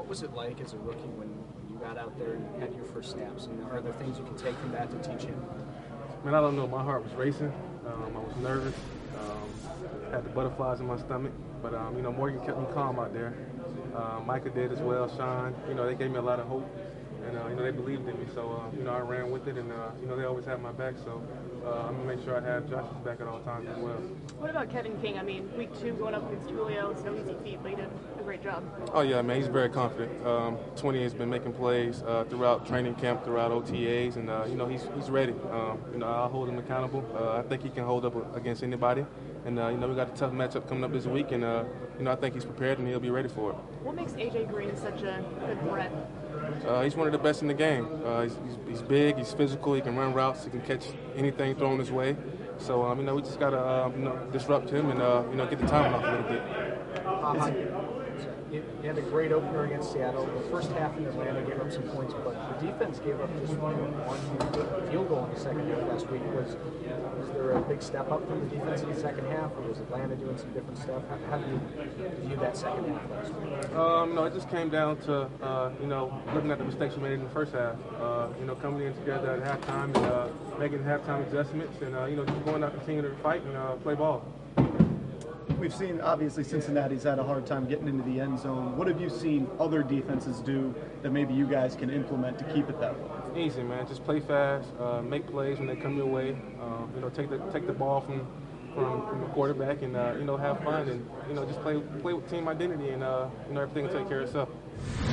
was it like as a rookie when you got out there and had your first snaps? And are there things you can take from that to teach him? Man, I don't know. My heart was racing. I was nervous. Had the butterflies in my stomach. But, Morgan kept me calm out there. Micah did as well, Sean. They gave me a lot of hope. And, they believed in me. So, I ran with it. And, they always had my back. So I'm going to make sure I have Josh's back at all times as well. What about Kevin King? I mean, week 2 going up against Julio, it's no easy feat, but he did a great job. Oh, yeah, man, he's very confident. 20 has been making plays throughout training camp, throughout OTAs, and, he's ready. I'll hold him accountable. I think he can hold up against anybody. And, we got a tough matchup coming up this week, and, I think he's prepared and he'll be ready for it. What makes A.J. Green such a good threat? He's one of the best in the game. He's big, he's physical, he can run routes, he can catch anything thrown his way. So, we just got to, disrupt him and, get the timing off a little bit. You had a great opener against Seattle. The first half in Atlanta gave up some points, but the defense gave up just one field goal in the second half last week. Was there a big step up from the defense in the second half, or was Atlanta doing some different stuff? How do you view that second half last week? No, it just came down to, looking at the mistakes we made in the first half. Coming in together at halftime and making halftime adjustments and, just going out, continue to fight and play ball. We've seen, obviously, Cincinnati's had a hard time getting into the end zone. What have you seen other defenses do that maybe you guys can implement to keep it that way? Easy, man. Just play fast, make plays when they come your way. Take the ball from the quarterback and, have fun and, just play with team identity and, everything will take care of itself.